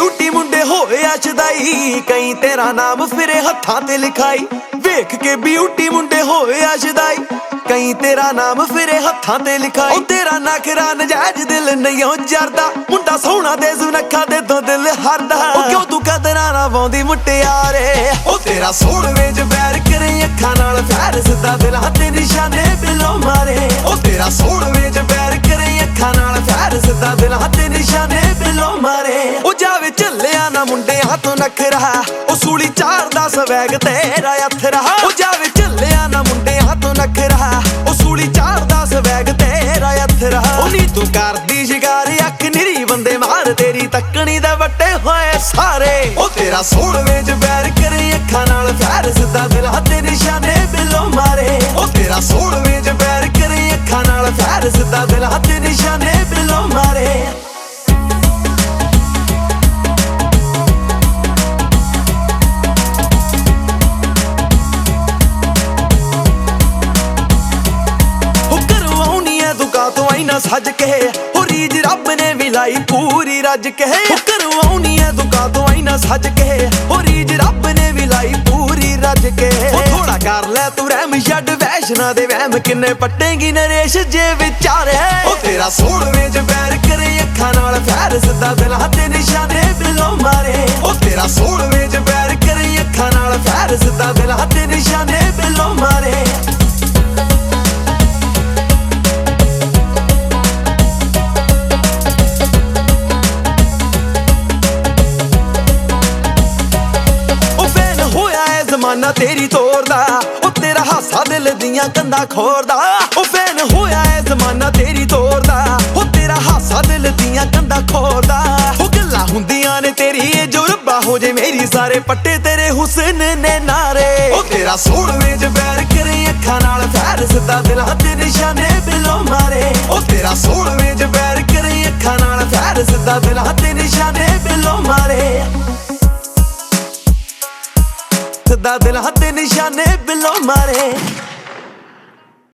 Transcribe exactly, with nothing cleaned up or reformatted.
Beauty ਮੁੰਡੇ ਹੋਏ ਅਸ਼ਦਾਈ, ਕਈ ਤੇਰਾ ਨਾਮ ਫਿਰੇ ਹੱਥਾਂ ਤੇ ਲਿਖਾਈ। ਵੇਖ ਕੇ ਬਿਊਟੀ ਮੁੰਡੇ ਹੋਏ ਅਸ਼ਦਾਈ, ਕਈ ਤੇਰਾ ਨਾਮ ਫਿਰੇ ਹੱਥਾਂ ਤੇ ਲਿਖਾਈ। ਉਹ ਤੇਰਾ ਨਖਰਾ ਨਜਾਇਜ਼ ਦਿਲ ਨਹੀਂ ਉਹ ਜਰਦਾ, ਮੁੰਡਾ ਸੋਹਣਾ ਦੇ ਸੁਨੱਖਾ ਦੇ ਤੋਂ ਦਿਲ ਹਰਦਾ। ਉਹ ਕਿਉਂ ਤੂੰ ਕਦਰਾਂ ਨਾ ਪਾਉਂਦੀ ਮੁਟਿਆਰੇ, ਉਹ ਤੇਰਾ ਸੋਹਣੇ ਚ ਬੈਰ ਕਰੇ ਅੱਖਾਂ ਨਾਲ ਫੈਰ, ਸਿੱਧਾ ਦਿਲਾਂ ਤੇ ਨਿਸ਼ਾਨੇ ਬਿਲੋਂ ਮਾਰੇ। ਉਹ ਤੇਰਾ ਸੋਹਣੇ ਚ ਬੈਰ ਕਰੇ ਅੱਖਾਂ ਨਾਲ ਫੈਰ, ਸਿੱਧਾ ਦਿਲਾਂ ਤੇ ਨਿਸ਼ਾਨੇ ਬਿਲੋਂ ਮਾਰੇ। ਉਹ ਜਾਵੇ ਝੱਲਿਆ ਨਾ ਮੁੰਡਿਆਂ ਤੋਂ ਨਖਰਾ, ਉਹ ਸੂਲੀ ਚਾਰਦਾ ਸਵੈਗ ਤੇਰਾ ਅਥਰਾ। ਉਹ ਜਾਵੇ ਝੱਲਿਆ ਨਾ ਮੁੰਡਿਆਂ ਤੋਂ ਨਖਰਾ, ਉਹ ਸੂਲੀ ਚਾਰਦਾ ਸਵੈਗ ਤੇਰਾ ਅਥਰਾ। ਉਹ ਨੀ ਤੂੰ ਕਰਦੀ ਸ਼ਿਕਾਰ ਅੱਖ ਨਿਰੀ ਬੰਦੇ ਮਾਰ, ਤੇਰੀ ਤੱਕਣੀ ਦੇ ਵੱਟੇ ਹੋਏ ਸਾਰੇ। ਉਹ ਤੇਰਾ ਸੋਹਣੇ ਚ ਬੈਰ ਕਰੇ ਅੱਖਾਂ ਨਾਲ ਫੈਰ, ਸਿੱਧਾ ਦਿਲਾਂ ਤੇ ਨਿਸ਼ਾਨੇ ਬਿਲੋਂ ਮਾਰੇ। ਉਹ ਤੇਰਾ ਸੋਹਣੇ ਚ ਬੈਰ ਕਰੇ ਅੱਖਾਂ ਨਾਲ ਫੈਰ, ਸਿੱਧਾ ਦਿਲਾਂ ਤੇ ਨਿਸ਼ਾਨੇ ਬਿਲੋਂ ਮਾਰੇ। ਸੱਜ ਕੇ ਹੋ ਰੀਜ ਰੱਬ ਨੇ ਵੀ ਲਾਈ ਪੂਰੀ ਰੱਜ ਕੇ। ਉਹ ਕਰਵਾਉਣੀ ਐ ਦੁਕਾ ਤੋਂ ਆਈਨਾ ਸੱਜ ਕੇ, ਹੋ ਰੀਜ ਰੱਬ ਨੇ ਵੀ ਲਾਈ ਪੂਰੀ ਰੱਜ ਕੇ। ਉਹ ਥੋੜਾ ਕਰ ਲੈ ਤੂੰ ਰਹਿਮ ਛੱਡ ਵੈਸ਼ਨਾ ਦੇ ਵਹਿਮ, ਕਿੰਨੇ ਪੱਟੇਗੀ ਨਰੇਸ਼ ਜੇ ਵਿਚਾਰੇ। ਉਹ ਤੇਰਾ ਸੋਹਣੇ ਚ ਬੈਰ ਕਰੇ ਅੱਖਾਂ ਨਾਲ ਫੈਰ, ਸਿੱਧਾ ਦਿਲਾਂ ਤੇ ਨਿਸ਼ਾਨੇ ਬਿਲੋਂ ਮਾਰੇ। ਉਹ ਤੇਰਾ ਸੋਹਣੇ ਚ ਬੈਰ ਕਰੇ ਅੱਖਾਂ ਨਾਲ ਫੈਰ, ਸਿੱਧਾ ਦਿਲਾਂ ਤੇ ਨਿਸ਼ਾਨੇ ਬਿਲੋਂ ਮਾਰੇ। ਜ਼ਮਾਨਾ ਤੇਰੀ ਤੋਰਦਾ, ਉਹ ਤੇਰਾ ਹਾਸਾ ਦਿਲ ਦੀਆਂ ਕੰਧਾਂ ਖੋਰਦਾ। ਉਹ ਫੈਨ ਹੋਇਆ ਏ ਜ਼ਮਾਨਾ ਤੇਰੀ ਤੋਰਦਾ, ਉਹ ਤੇਰਾ ਹਾਸਾ ਦਿਲ ਦੀਆਂ ਕੰਧਾਂ ਖੋਰਦਾ। ਉਹ ਗੱਲਾਂ ਹੁੰਦੀਆਂ ਨੇ ਤੇਰੀ ਏ ਜੋ ਰੱਬਾ ਹੋ ਜੇ ਮੇਰੀ, ਸਾਰੇ ਪੱਟੇ ਤੇਰੇ ਹੁਸਨ ਨੇ ਨਾਰੇ। ਉਹ ਤੇਰਾ ਸੋਹਣੇ ਚ ਬੈਰ ਕਰੇ ਅੱਖਾਂ ਨਾਲ ਫੈਰ, ਸਿੱਧਾ ਦਿਲਾਂ ਤੇ ਨਿਸ਼ਾਨੇ ਬਿਲੋਂ ਮਾਰੇ। ਉਹ ਤੇਰਾ ਸੋਹਣੇ ਚ ਬੈਰ ਕਰੇ ਅੱਖਾਂ ਨਾਲ ਫੈਰ, ਸਿੱਧਾ ਦਿਲਾਂ ਤੇ ਨਿਸ਼ਾਨੇ ਬਿਲੋਂ ਮਾਰੇ। ਸਿੱਧਾ ਦਿਲਾਂ ਤੇ ਨਿਸ਼ਾਨੇ ਬਿਲੋਂ ਮਾਰੇ।